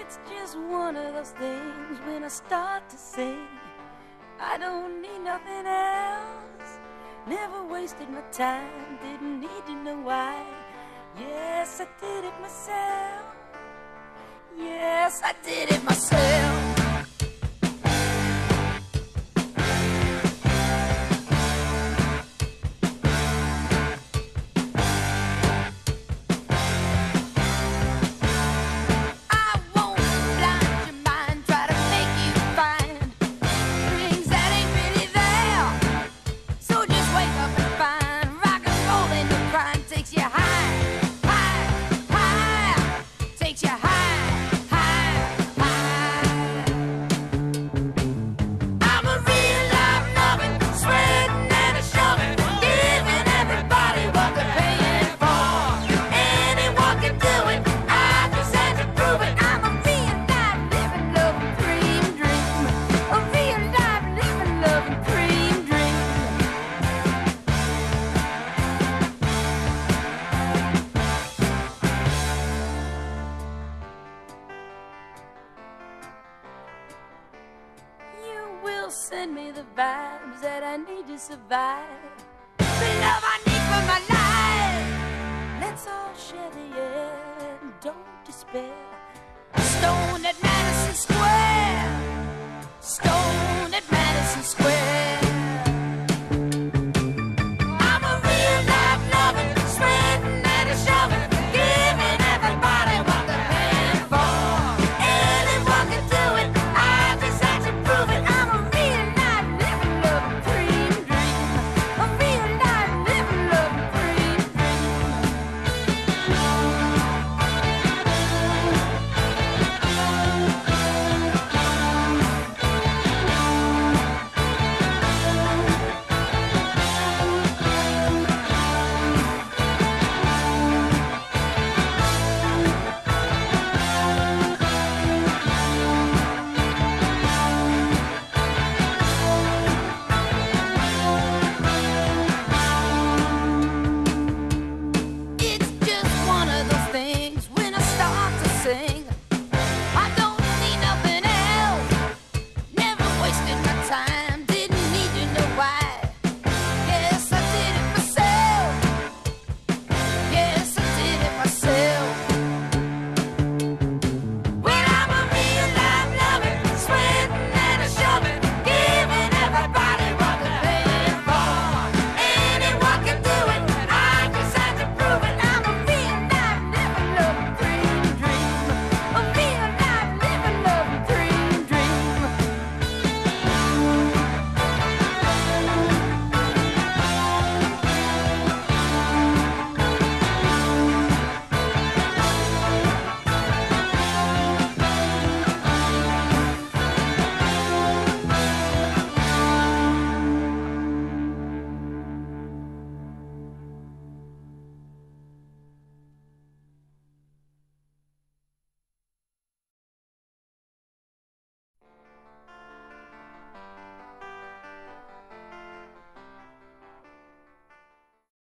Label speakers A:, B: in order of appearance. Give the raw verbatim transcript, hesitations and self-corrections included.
A: It's just one of those things when I start to sing. I don't need nothing else. Never wasted my time, didn't need to know why. Yes, I did it myself. Yes, I did it myself. Send me the vibes that I need to survive, the love I need for my life. Let's all share the air and don't despair.